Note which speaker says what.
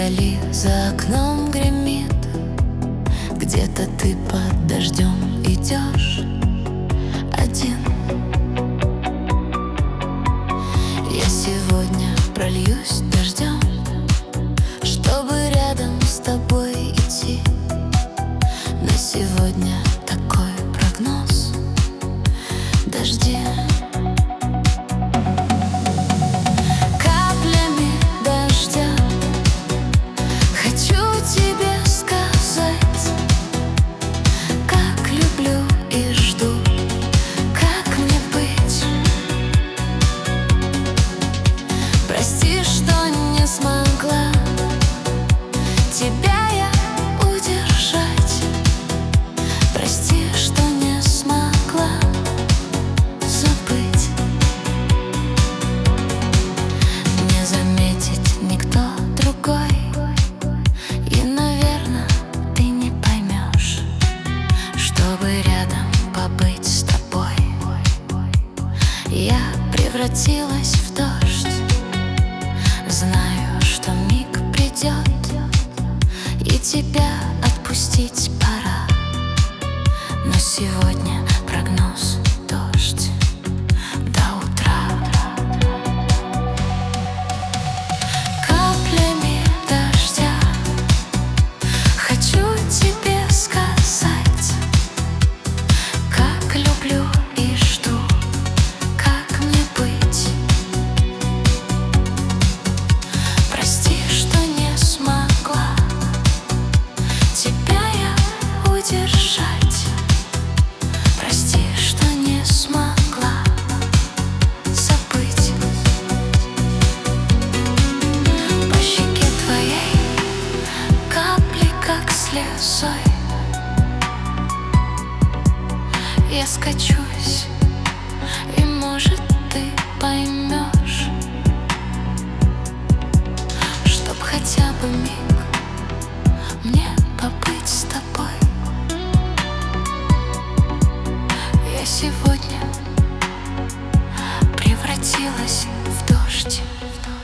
Speaker 1: Вдали за окном гремит, где-то ты под дождем идешь один. Я сегодня прольюсь дождем, чтобы рядом с тобой идти. На сегодня такой прогноз: дожди. Каплями дождя хочу тебе сказать, как люблю и жду, как мне быть. Прости, что не смогла тебя я удержать. Прости, что не смогла забыть. Не заметить никто другой, и, наверное, ты не поймешь. Чтобы рядом побыть с тобой, я превратилась в дождь. Знаю, что миг придет, и тебя отпустить пора. Но сегодня прогноз: дождь до утра. Каплями дождя хочу тебе сказать, как люблю и жду, как мне быть. Прости, что не смогла тебя я удержать. Прости, что не смогла забыть. По щеке твоей капли, как слезой, я скачусь, и, может, ты поймешь, чтоб хотя бы миг мне побыть с тобой. Я сегодня превратилась в дождь.